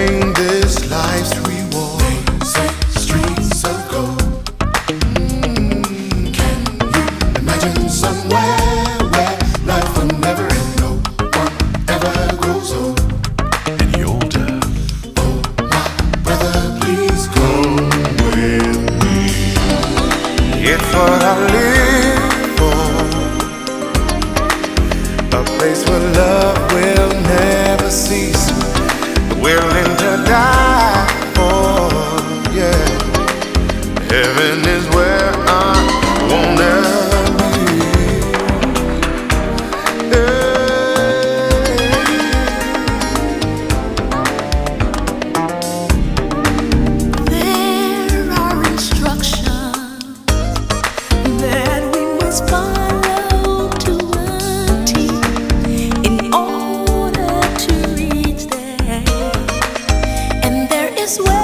bring this life's reward. They say streets of gold. Can you imagine somewhere where life will never end? No one ever grows old. Any older? Oh, my brother, please come with me. It's what I live for. A place where love will never cease. Willing to die for, yeah. Heaven is where I wanna be. There are instructions that we must follow to a T in order to reach there. And there is where